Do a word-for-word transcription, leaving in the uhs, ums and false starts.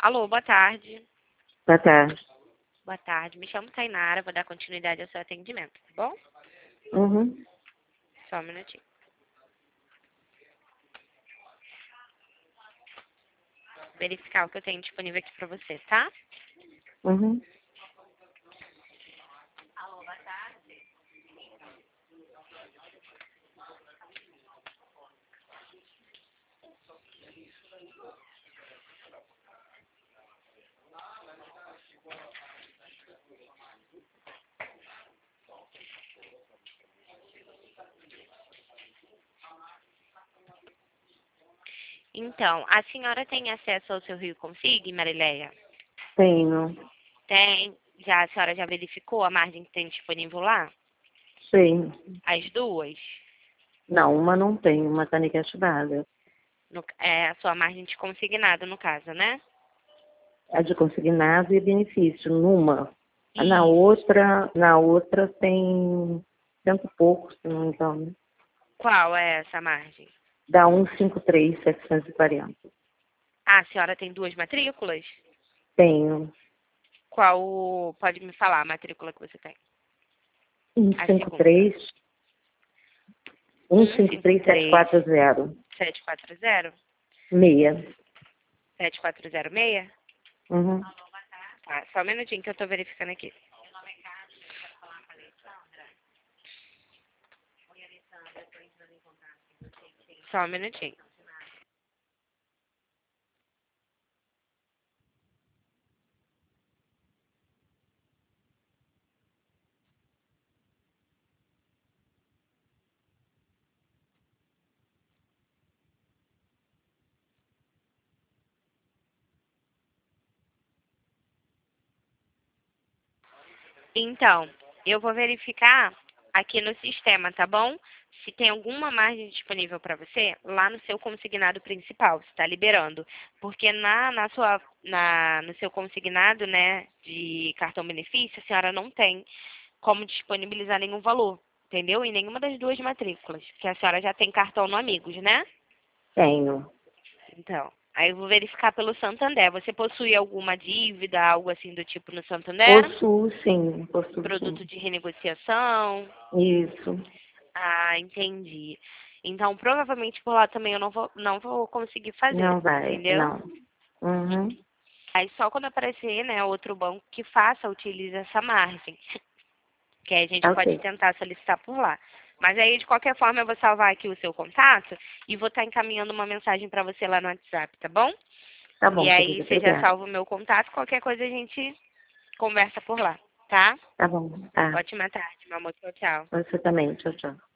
Alô, boa tarde. Boa tarde. Boa tarde. Me chamo Tainara, vou dar continuidade ao seu atendimento, tá bom? Uhum. Só um minutinho. Verificar o que eu tenho disponível aqui pra você, tá? Uhum. Alô, boa tarde. Então, a senhora tem acesso ao seu Rio Config, Marileia? Tenho. Tem. Já, a senhora já verificou a margem que tem disponível lá? Sei. As duas? Não, uma não tem, uma tá negativada. No, é a sua margem de consignado, no caso, né? A de consignado e benefício, numa. Na Isso. outra, na outra tem cento e pouco, se não me engano. Qual é essa margem? Dá cento e cinquenta e três mil setecentos e quarenta. Ah, a senhora tem duas matrículas? Tenho Qual, pode me falar a matrícula que você tem? A segunda. cento e cinquenta e três, cento e cinquenta e três, cento e cinquenta e três, setecentos e quarenta. setecentos e quarenta? Meia. sete quatro zero seis? Uhum. Tá, só um minutinho que eu tô verificando aqui. Só um minutinho. Então, eu vou verificar aqui no sistema, tá bom? Se tem alguma margem disponível para você lá no seu consignado principal, se está liberando. Porque na, na sua, na, no seu consignado, né, de cartão benefício, a senhora não tem como disponibilizar nenhum valor, entendeu? Em nenhuma das duas matrículas, porque a senhora já tem cartão no Amigos, né? Tenho. Então, aí eu vou verificar pelo Santander. Você possui alguma dívida, algo assim do tipo no Santander? Possuo sim, possuo Produto sim. de renegociação? Isso. Ah, entendi. Então, provavelmente por lá também eu não vou, não vou conseguir fazer, Não vai, entendeu? não. Uhum. Aí só quando aparecer, né, outro banco que faça, utilize essa margem, que aí a gente pode Ok. tentar solicitar por lá. Mas aí, de qualquer forma, eu vou salvar aqui o seu contato e vou estar encaminhando uma mensagem para você lá no WhatsApp, tá bom? Tá E bom, aí, querida. você já Obrigada. salva o meu contato, qualquer coisa a gente conversa por lá, tá? Tá bom. Tá. Ótima tarde, meu amor. Tchau, tchau. Você também. Tchau, tchau.